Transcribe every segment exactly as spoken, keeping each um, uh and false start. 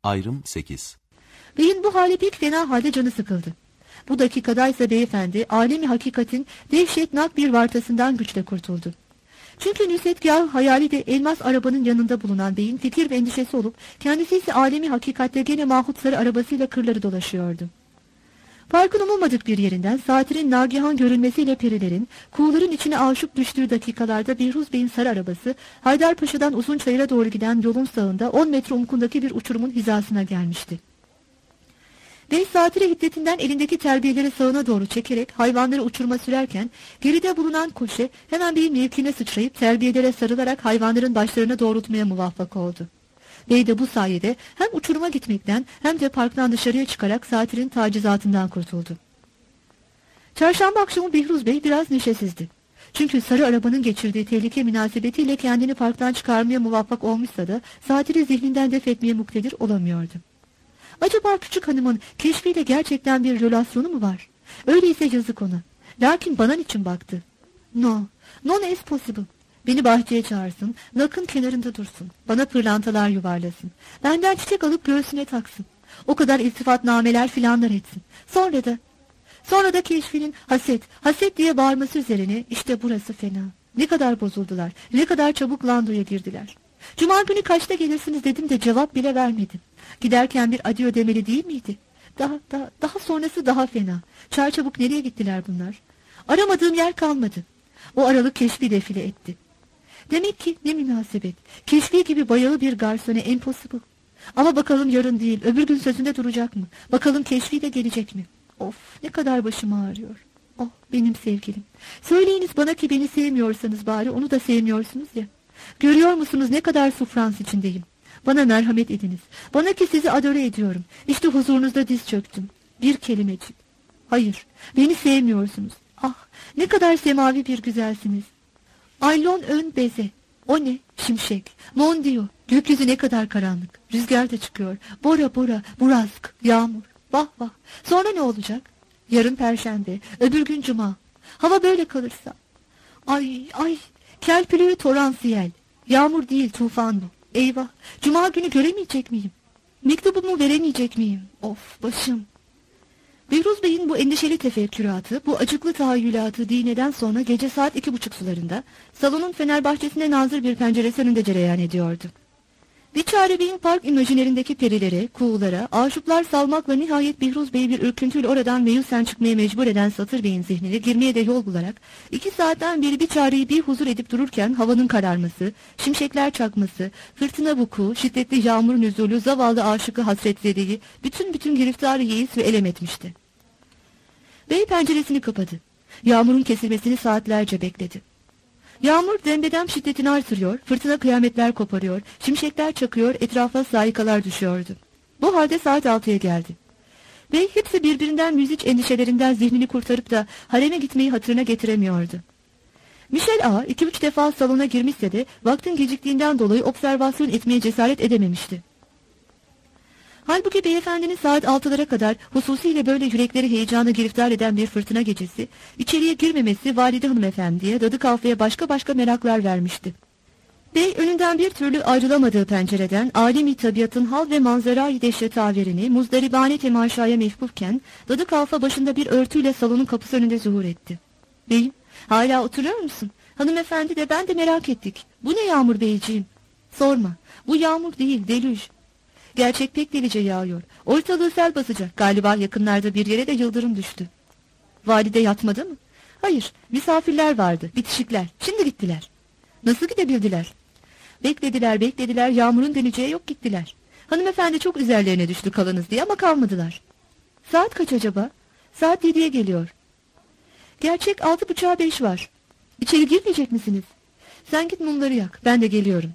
Ayrım sekiz. Beyin bu hali pek fena halde canı sıkıldı. Bu dakikadaysa beyefendi alemi hakikatin dehşetnak bir vartasından güçle kurtuldu. Çünkü nüsetgâh hayali de elmas arabanın yanında bulunan beyin fikir ve endişesi olup kendisi ise alemi hakikatte gene mahut sarı arabasıyla kırları dolaşıyordu. Parkın umulmadık bir yerinden saatirin nagihan görülmesiyle perilerin kuğuların içine aşık düştüğü dakikalarda Bihruz Bey'in sarı arabası Haydarpaşa'dan Uzunçayır'a doğru giden yolun sağında on metre umkundaki bir uçurumun hizasına gelmişti. Bey saatire hiddetinden elindeki terbiyeleri sağına doğru çekerek hayvanları uçuruma sürerken geride bulunan koşe hemen bir mevkine sıçrayıp terbiyelere sarılarak hayvanların başlarına doğrultmaya muvaffak oldu. Bey de bu sayede hem uçuruma gitmekten hem de parktan dışarıya çıkarak saatirin tacizatından kurtuldu. Çarşamba akşamı Bihruz Bey biraz neşesizdi. Çünkü sarı arabanın geçirdiği tehlike münasebetiyle kendini parktan çıkarmaya muvaffak olmuşsa da saatiri zihninden def etmeye muktedir olamıyordu. Acaba küçük hanımın keşfiyle gerçekten bir relasyonu mu var? Öyleyse yazık ona. Lakin bana niçin baktı? No, no is possible. Beni bahçeye çağırsın, nakın kenarında dursun, bana pırlantalar yuvarlasın, benden çiçek alıp göğsüne taksın, o kadar iltifatnameler filanlar etsin. Sonra da, sonra da keşfinin haset, haset diye bağırması üzerine işte burası fena. Ne kadar bozuldular, ne kadar çabuk landoya girdiler. Cuma günü kaçta gelirsiniz dedim de cevap bile vermedin. Giderken bir adiyo demeli değil miydi? Daha, daha, daha sonrası daha fena. Çarçabuk nereye gittiler bunlar? Aramadığım yer kalmadı. O aralık keşfi defile etti. Demek ki ne münasebet. Keşfi gibi bayağı bir garsone impossible. Ama bakalım yarın değil, öbür gün sözünde duracak mı? Bakalım keşfi de gelecek mi? Of, ne kadar başım ağrıyor. Oh, benim sevgilim. Söyleyiniz bana ki beni sevmiyorsanız bari onu da sevmiyorsunuz ya. Görüyor musunuz ne kadar sufrans içindeyim. Bana merhamet ediniz. Bana ki sizi adore ediyorum. İşte huzurunuzda diz çöktüm. Bir kelimecik. Hayır, beni sevmiyorsunuz. Ah, ne kadar semavi bir güzelsiniz. Aylon ön beze. O ne? Şimşek. Mon Dio. Gökyüzü ne kadar karanlık. Rüzgar da çıkıyor. Bora bora, burazk, yağmur. Vah vah. Sonra ne olacak? Yarın perşembe, öbür gün cuma. Hava böyle kalırsa. Ay ay. Kelpülü toransiyel. Yağmur değil, tufan bu. Eyvah. Cuma günü göremeyecek miyim? Mektubumu veremeyecek miyim? Of başım. Bihruz Bey'in bu endişeli tefekküratı, bu acıklı tahayyülatı dineden sonra gece saat iki buçuk sularında salonun fener bahçesinde nazır bir penceresi önünde cereyan ediyordu. Biçare Bey'in park imajinerindeki perilere, kuğulara, aşıklar salmakla nihayet Bihruz Bey'i bir ürküntüyle oradan meyusen çıkmaya mecbur eden Satır Bey'in zihnine girmeye de yol bularak iki saatten beri Biçare'yi bir huzur edip dururken havanın kararması, şimşekler çakması, fırtına vuku, şiddetli yağmur nüzulü zavallı aşıkı hasretzedeyi bütün bütün giriftarı yeis ve elem etmişti. Bey penceresini kapadı. Yağmurun kesilmesini saatlerce bekledi. Yağmur dembedem şiddetini artırıyor, fırtına kıyametler koparıyor, şimşekler çakıyor, etrafa saikalar düşüyordu. Bu halde saat altıya geldi. Bey hepsi birbirinden müziç endişelerinden zihnini kurtarıp da hareme gitmeyi hatırına getiremiyordu. Michel Ağa iki üç defa salona girmişse de vaktin geciktiğinden dolayı observasyon etmeye cesaret edememişti. Halbuki beyefendinin saat altılara kadar hususiyle böyle yürekleri heyecana giriftar eden bir fırtına gecesi, içeriye girmemesi valide hanımefendiye, dadı kalfaya başka başka meraklar vermişti. Bey önünden bir türlü ayrılamadığı pencereden alemi tabiatın hal ve manzara-i dehşetaverini muzdaribane temaşaya mefkufken, dadı kalfa başında bir örtüyle salonun kapısı önünde zuhur etti. Beyim, hala oturuyor musun? Hanımefendi de ben de merak ettik. Bu ne yağmur beyciğim? Sorma, bu yağmur değil, delüj. Gerçek pek delice yağıyor. Ortalığı sel basacak. Galiba yakınlarda bir yere de yıldırım düştü. Valide yatmadı mı? Hayır, misafirler vardı, bitişikler. Şimdi gittiler. Nasıl gidebildiler? Beklediler, beklediler, yağmurun döneceği yok gittiler. Hanımefendi çok üzerlerine düştü kalınız diye ama kalmadılar. Saat kaç acaba? Saat yediye geliyor. Gerçek altı buçuğa beş var. İçeri girmeyecek misiniz? Sen git mumları yak, ben de geliyorum.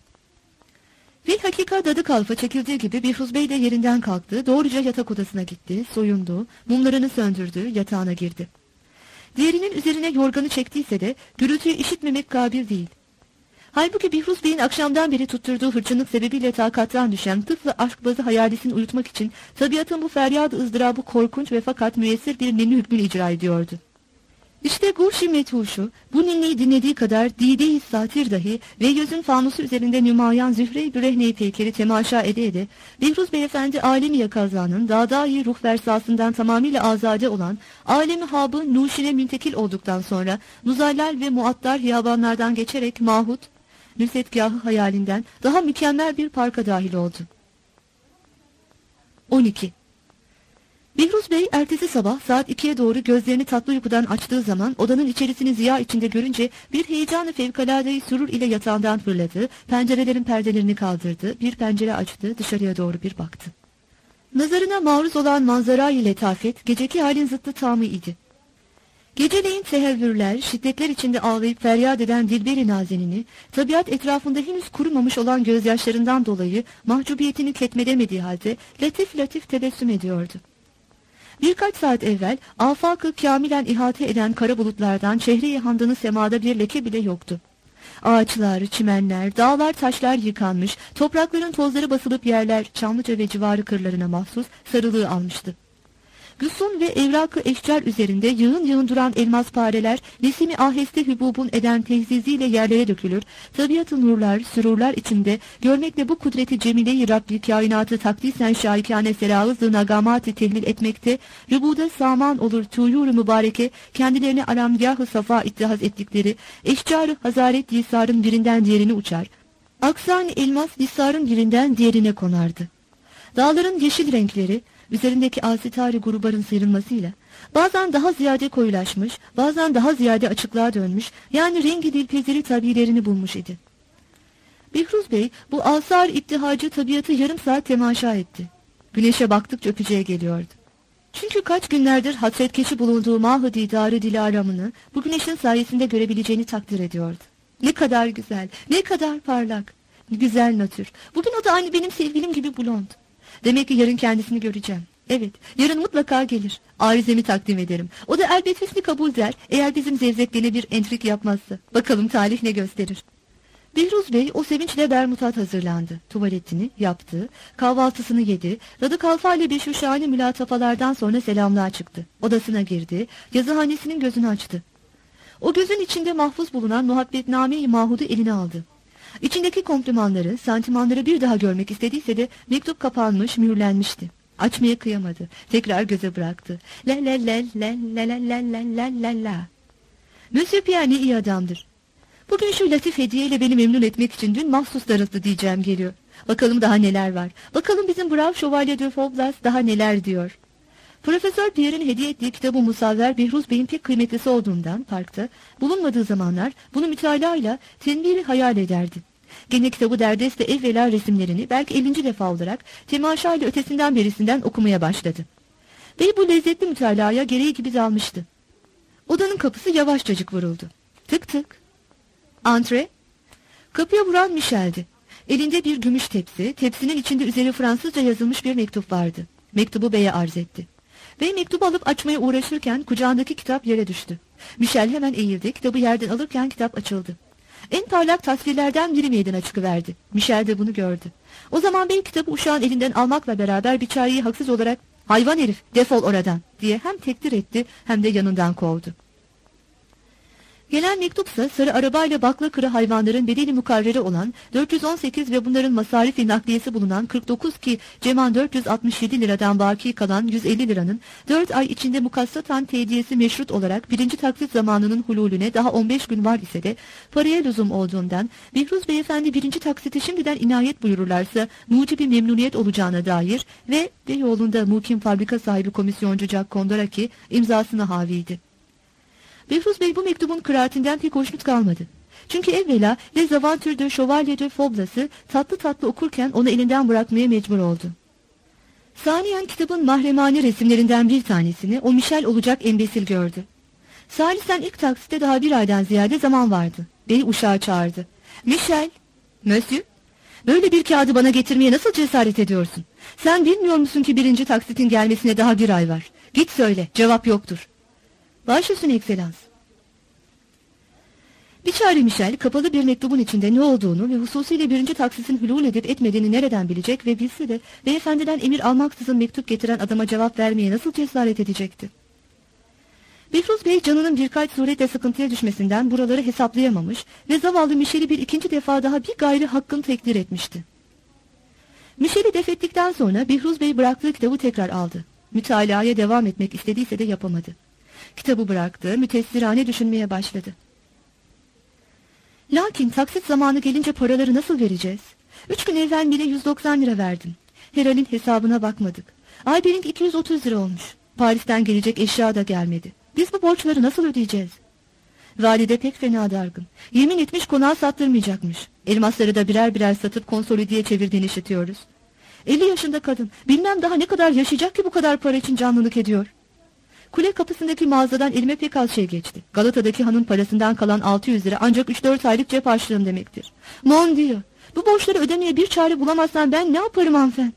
Ve hakika dadı kalfa çekildiği gibi Bihruz Bey de yerinden kalktı, doğruca yatak odasına gitti, soyundu, mumlarını söndürdü, yatağına girdi. Diğerinin üzerine yorganı çektiyse de gürültüyü işitmemek kabil değil. Halbuki Bihruz Bey'in akşamdan beri tutturduğu hırçınlık sebebiyle takattan düşen tıflı aşkbazı hayalisini uyutmak için tabiatın bu feryat-ı ızdırabı korkunç ve fakat müyesser bir nenni hükmünü icra ediyordu. İşte Gurşi Metuşu, bu ninniyi dinlediği kadar Dide-i Satir dahi ve yüzün fanusu üzerinde nümayan Zühre-i Bürehne-i Peykeri temaşa ede ede, Behruz Beyefendi alemi yakazanın dağdayı ruh versasından tamamıyla azade olan, alemi habı nuşine müntekil olduktan sonra, Nuzallal ve Muattar hiyabanlardan geçerek Mahut, nüsetgahı hayalinden daha mükemmel bir parka dahil oldu. on iki. Behruz Bey ertesi sabah saat ikiye doğru gözlerini tatlı uykudan açtığı zaman odanın içerisini ziya içinde görünce bir heyecanı fevkaladeyi sürur ile yatağından fırladı, pencerelerin perdelerini kaldırdı, bir pencere açtı, dışarıya doğru bir baktı. Nazarına maruz olan manzara-i letafet geceki halin zıttı tamı idi. Geceleyin tehevvürler, şiddetler içinde ağlayıp feryat eden Dilber-i Nazenini, tabiat etrafında henüz kurumamış olan gözyaşlarından dolayı mahcubiyetini ketmedemediği halde latif latif tebessüm ediyordu. Birkaç saat evvel afakı kâmilen ihate eden kara bulutlardan çehre-i handanı semada bir leke bile yoktu. Ağaçlar, çimenler, dağlar, taşlar yıkanmış, toprakların tozları basılıp yerler Çamlıca ve civarı kırlarına mahsus sarılığı almıştı. Güsun ve evrakı eşcar üzerinde yığın yığın duran elmas pareler, nesimi aheste hübubun eden tehziziyle yerlere dökülür, tabiat-ı nurlar, sürurlar içinde, görmekle bu kudreti cemile-i Rabbi kainatı takdisen şahikâne serâhız-ı nagamat-ı tehlil etmekte, rübuda saman olur tuyur-u mübareke, kendilerine alamgâh-ı safa ittihaz ettikleri, eşcar-ı hazaret yisarın birinden diğerini uçar, aksan elmas yisarın birinden diğerine konardı. Dağların yeşil renkleri, üzerindeki asitari grubarın sıyrılmasıyla bazen daha ziyade koyulaşmış, bazen daha ziyade açıklığa dönmüş, yani rengi dilpezeri tabilerini bulmuş idi. Behruz Bey bu asar ittihacı tabiatı yarım saat temaşa etti. Güneşe baktıkça öpücüğe geliyordu. Çünkü kaç günlerdir hasretkeşi bulunduğu mahı didarı dilaramını bu güneşin sayesinde görebileceğini takdir ediyordu. Ne kadar güzel, ne kadar parlak, güzel natür. Bugün o da aynı benim sevgilim gibi blond. Demek ki yarın kendisini göreceğim. Evet, yarın mutlaka gelir. Arizemi takdim ederim. O da elbet hüsnü kabul der, eğer bizim zevzekliğine bir entrik yapmazsa. Bakalım talih ne gösterir. Behruz Bey o sevinçle bermutat hazırlandı. Tuvaletini yaptı, kahvaltısını yedi, Dadı Kalfa ile beşuşahane mülatafalardan sonra selamlığa çıktı. Odasına girdi, yazıhanesinin gözünü açtı. O gözün içinde mahfuz bulunan muhabbetname-i mahudu eline aldı. İçindeki komplimanları, santimanları bir daha görmek istediyse de mektup kapanmış, mühürlenmişti. Açmaya kıyamadı. Tekrar göze bıraktı. La la la la la la la la la la la. Monsieur Pierre ne iyi adamdır. Bugün şu latif hediyeyle beni memnun etmek için dün mahsus darıldı diyeceğim geliyor. Bakalım daha neler var. Bakalım bizim Brav Şövalye de Faublas daha neler diyor. Profesör Pierre'in hediye ettiği kitabı musavver Behruz Bey'in pek kıymetlisi olduğundan parkta bulunmadığı zamanlar bunu mütalaayla tenbiri hayal ederdi. Gene kitabı derdest ve evvela resimlerini belki ellinci defa olarak temaşa ile ötesinden berisinden okumaya başladı. Bey bu lezzetli mütalaaya gereği gibi dalmıştı. Odanın kapısı yavaşçacık vuruldu. Tık tık. Antre. Kapıya vuran Michel'di. Elinde bir gümüş tepsi, tepsinin içinde üzeri Fransızca yazılmış bir mektup vardı. Mektubu beye arz etti. Bey mektubu alıp açmaya uğraşırken kucağındaki kitap yere düştü. Michel hemen eğildi, kitabı yerden alırken kitap açıldı. En parlak tasvirlerden biri meydana çıkıverdi. Michel de bunu gördü. O zaman bey kitabı uşağın elinden almakla beraber biçareyi haksız olarak "Hayvan herif, defol oradan!" diye hem tekdir etti hem de yanından kovdu. Gelen mektupsa sarı arabayla Baklakırı hayvanların bedeli mukarreri olan dört yüz on sekiz ve bunların masarifi nakliyesi bulunan kırk dokuz ki ceman dört yüz altmış yedi liradan baki kalan yüz elli liranın dört ay içinde mukassatan tediyesi meşrut olarak birinci taksit zamanının hululüne daha on beş gün var ise de paraya lüzum olduğundan Behruz Beyefendi birinci taksiti şimdiden inayet buyururlarsa mucibi memnuniyet olacağına dair ve Beyoğlu'nda mukim fabrika sahibi komisyoncu Jack Kondoraki imzasını haviydi. Behruz Bey bu mektubun kıraatinden pek hoşnut kalmadı. Çünkü evvela Les Aventures de Chevalier de Faublas'ı tatlı tatlı okurken onu elinden bırakmaya mecbur oldu. Saniyen kitabın mahremane resimlerinden bir tanesini o Michel olacak embesil gördü. Salisen ilk taksitte daha bir aydan ziyade zaman vardı. Bey uşağı çağırdı. Michel, Monsieur, böyle bir kağıdı bana getirmeye nasıl cesaret ediyorsun? Sen bilmiyor musun ki birinci taksitin gelmesine daha bir ay var. Git söyle, cevap yoktur. Baş üstüne ekselans. Biçare Michel kapalı bir mektubun içinde ne olduğunu ve hususiyle birinci taksitin hülul edip etmediğini nereden bilecek ve bilse de beyefendiden emir almaksızın mektup getiren adama cevap vermeye nasıl cesaret edecekti? Behruz Bey canının birkaç suretle sıkıntıya düşmesinden buraları hesaplayamamış ve zavallı Michel'i bir ikinci defa daha bir gayri hakkın tekdir etmişti. Michel'i defettikten sonra Behruz Bey bıraktığı kitabı tekrar aldı. Mütalaaya devam etmek istediyse de yapamadı. Kitabı bıraktı, mütessirane düşünmeye başladı. Lakin taksit zamanı gelince paraları nasıl vereceğiz? Üç gün evvel bile yüz doksan lira verdim. Herhal'in hesabına bakmadık. Ayberink iki yüz otuz lira olmuş. Paris'ten gelecek eşya da gelmedi. Biz bu borçları nasıl ödeyeceğiz? Valide pek fena dargın. Yemin etmiş konağı sattırmayacakmış. Elmasları da birer birer satıp konsolideye çevirdiğini işitiyoruz. elli yaşında kadın. Bilmem daha ne kadar yaşayacak ki bu kadar para için canlılık ediyor. Kule kapısındaki mağazadan elime pek az şey geçti. Galata'daki hanın parasından kalan altı yüz lira ancak üç dört aylık cep harçlığım demektir. Mon Dieu! Bu borçları ödemeye bir çare bulamazsan ben ne yaparım hanımefendi?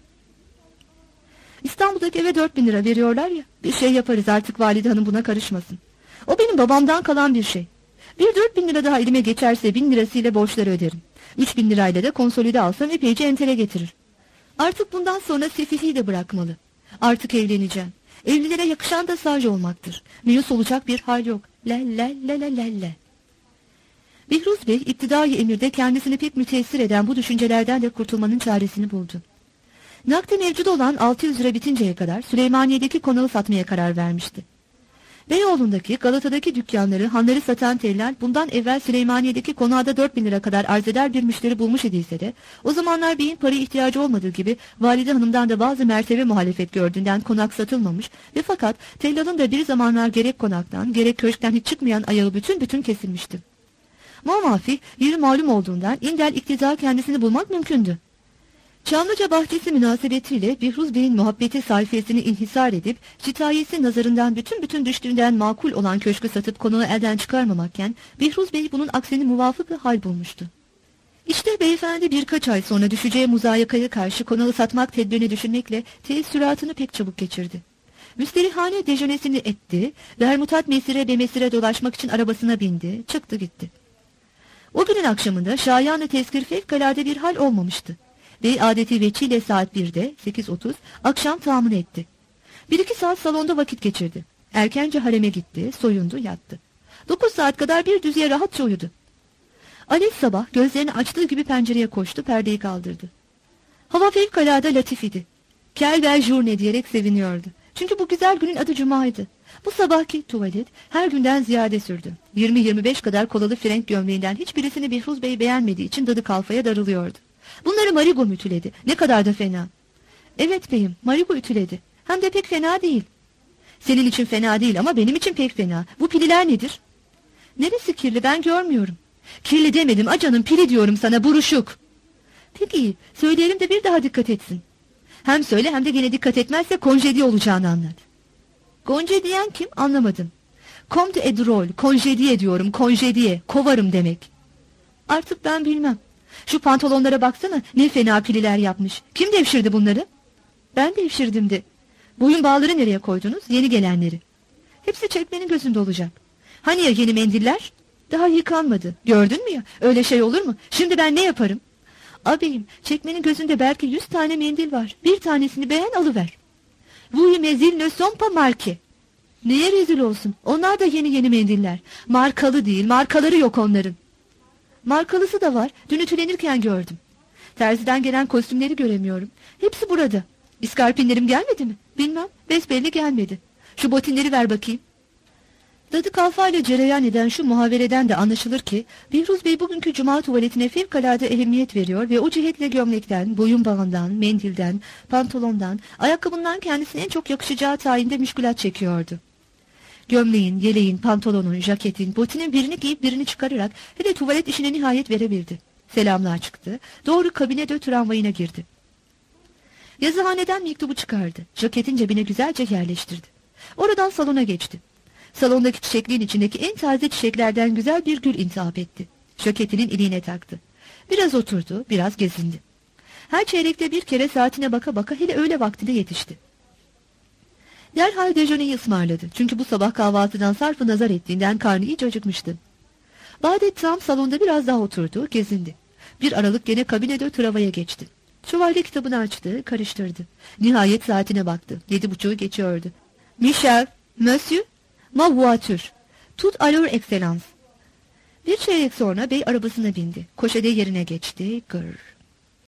İstanbul'daki eve dört bin lira veriyorlar ya. Bir şey yaparız, artık valide hanım buna karışmasın. O benim babamdan kalan bir şey. Bir dört bin lira daha elime geçerse bin lirasıyla borçları öderim. Üç bin lirayla da konsolide alsam epeyce entele getirir. Artık bundan sonra sefihi de bırakmalı. Artık evleneceğim. Evlilere yakışan da saj olmaktır. Meyus olacak bir hal yok. Le le le le le le. Behruz Bey iktidai emirde kendisini pek müteessir eden bu düşüncelerden de kurtulmanın çaresini buldu. Nakde mevcut olan altı yüz lira bitinceye kadar Süleymaniye'deki konağı satmaya karar vermişti. Beyoğlu'ndaki, Galata'daki dükkanları, hanları satan tellal bundan evvel Süleymaniye'deki konağa da dört bin lira kadar arz eder bir müşteri bulmuş idiyse de o zamanlar beyin paraya ihtiyacı olmadığı gibi valide hanımdan da bazı mertebe muhalefet gördüğünden konak satılmamış ve fakat tellalın da bir zamanlar gerek konaktan gerek köşkten hiç çıkmayan ayağı bütün bütün kesilmişti. Muamafih yeri malum olduğundan indel iktidar kendisini bulmak mümkündü. Çamlıca bahçesi münasebetiyle Behruz Bey'in muhabbeti sayfasını inhisar edip şitayesi nazarından bütün bütün düştüğünden makul olan köşkü satıp konağı elden çıkarmamakken Behruz Bey bunun aksini muvafık bir hal bulmuştu. İşte beyefendi birkaç ay sonra düşeceği muzayakaya karşı konağı satmak tedbirini düşünmekle teessüratını pek çabuk geçirdi. Müsterihane dejönesini etti, vermutat mesire be mesire dolaşmak için arabasına bindi, çıktı gitti. O günün akşamında şayanı tezkir fevkalade bir hal olmamıştı. Bey adeti veçiyle saat birde, sekiz otuz, akşam tamamını etti. Bir iki saat salonda vakit geçirdi. Erkence hareme gitti, soyundu, yattı. Dokuz saat kadar bir düzeye rahatça uyudu. Alev sabah gözlerini açtığı gibi pencereye koştu, perdeyi kaldırdı. Hava fevkalade latif idi. Quelle belle journée diyerek seviniyordu. Çünkü bu güzel günün adı Cuma'ydı. Bu sabahki tuvalet her günden ziyade sürdü. yirmi yirmi beş kadar kolalı frenk gömleğinden hiçbirisini Behruz Bey beğenmediği için dadı kalfaya darılıyordu. Bunları Marigo mütüledi. Ne kadar da fena. Evet beyim, Marigo ütüledi. Hem de pek fena değil. Senin için fena değil ama benim için pek fena. Bu pililer nedir? Neresi kirli, ben görmüyorum. Kirli demedim acanım, pili diyorum sana, buruşuk. Peki söyleyelim de bir daha dikkat etsin. Hem söyle hem de gene dikkat etmezse konjedi olacağını anlat. Konje diyen kim, anlamadım. Comte edrol, konjediye diyorum, konjediye, kovarım demek. Artık ben bilmem. Şu pantolonlara baksana, ne fena pililer yapmış. Kim devşirdi bunları? Ben devşirdim de. Boyun bağları nereye koydunuz? Yeni gelenleri. Hepsi çekmenin gözünde olacak. Hani ya yeni mendiller? Daha yıkanmadı. Gördün mü ya? Öyle şey olur mu? Şimdi ben ne yaparım? Ağabeyim, çekmenin gözünde belki yüz tane mendil var. Bir tanesini beğen, alıver. Vous mezil ne sont pas marqués. Neye rezil olsun? Onlar da yeni yeni mendiller. Markalı değil, markaları yok onların. Markalısı da var. Dün ütülenirken gördüm. Terziden gelen kostümleri göremiyorum. Hepsi burada. İskarpinlerim gelmedi mi? Bilmem. Besbelli gelmedi. Şu botinleri ver bakayım. Dadı kalfayla cereyan eden şu muhavereden de anlaşılır ki Behruz Bey bugünkü cuma tuvaletine fevkalade ehemmiyet veriyor ve o cihetle gömlekten, boyun bağından, mendilden, pantolondan, ayakkabından kendisine en çok yakışacağı tayinde müşkülat çekiyordu. Gömleğin, yeleğin, pantolonun, jaketin, botinin birini giyip birini çıkararak hele tuvalet işine nihayet verebildi. Selamlığa çıktı, doğru kabine de tramvayına girdi. Yazıhaneden mektubu çıkardı, jaketin cebine güzelce yerleştirdi. Oradan salona geçti. Salondaki çiçekliğin içindeki en taze çiçeklerden güzel bir gül intihap etti. Jaketinin iliğine taktı. Biraz oturdu, biraz gezindi. Her çeyrekte bir kere saatine baka baka hele öğle vaktinde yetişti. Derhal dejöneyi ısmarladı. Çünkü bu sabah kahvaltıdan sarfı nazar ettiğinden karnı iyice acıkmıştı. Badet tam salonda biraz daha oturdu, gezindi. Bir aralık gene kabinede travaya geçti. Şövalye kitabını açtı, karıştırdı. Nihayet saatine baktı. Yedi buçuğu geçiyordu. Michel, Monsieur? Ma voiture. Tout à leur excellence. Bir çeyrek sonra bey arabasına bindi. Koşede yerine geçti. Gır.